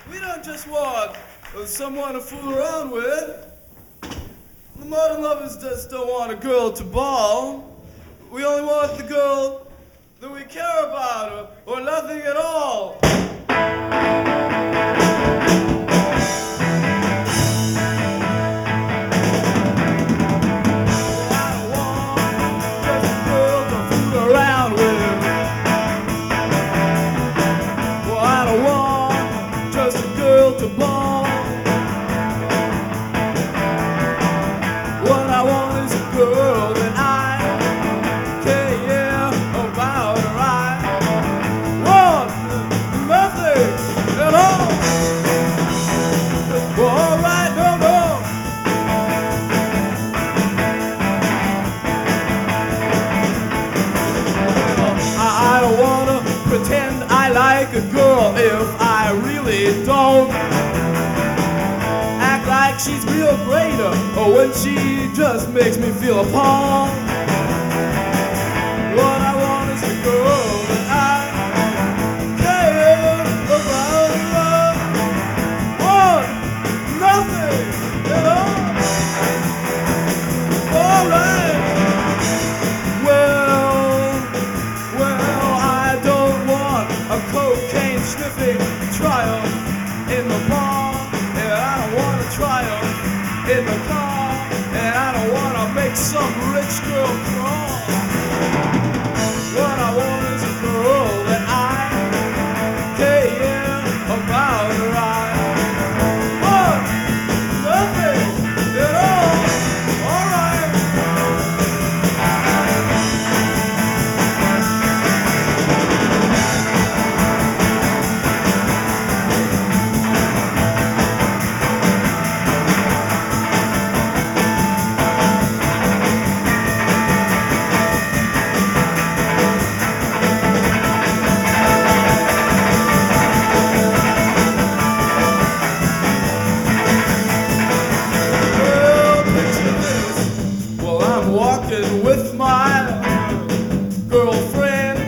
We don't just want someone to fool around with. The modern lovers just don't want a girl to ball. We only want the girl that we care about, or nothing at all. To ball. What I want is a girl that I care about her. I want nothing at all. All right, no, no. I don't wanna pretend I like a girl if I really don't. Act like she's real great, or when she just makes me feel appalled. What I want is a girl that I care about her. Want nothing at all. All right. Well, I don't want a cocaine sniffing triumph in the bar. I don't want to triumph in the car, and I don't want to make some rich girl crawl. What I want is a girl that I care about her. I want nothing at all. All right. Walking with my girlfriend,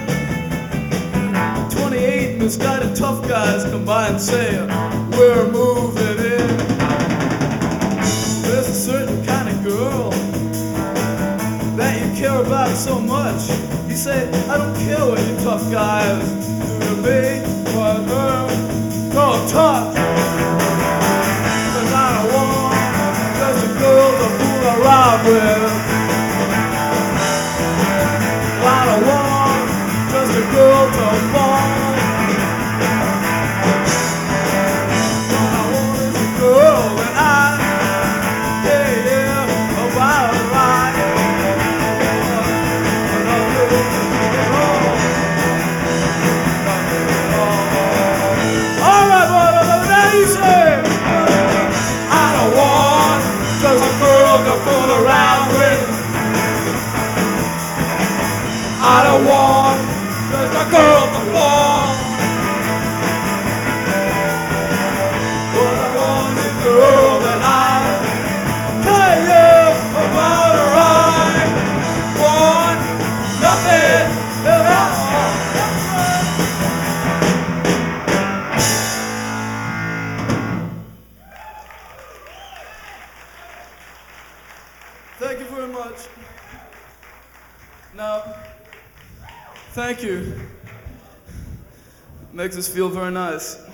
28 misguided tough guys combined saying we're moving in. There's a certain kind of girl that you care about so much. You say, I don't care what you tough guys do to me, but don't touch. Cause I don't want just a girl to fool around with. I don't want just a girl to fall. What I want is a girl that I care about her. All right, boy, now you say, I don't want just a girl to fool around with. I don't want just a girl to fall. What I want is a girl that I care about her. I want nothing at all. Thank you very much. Now, thank you. Makes us feel very nice.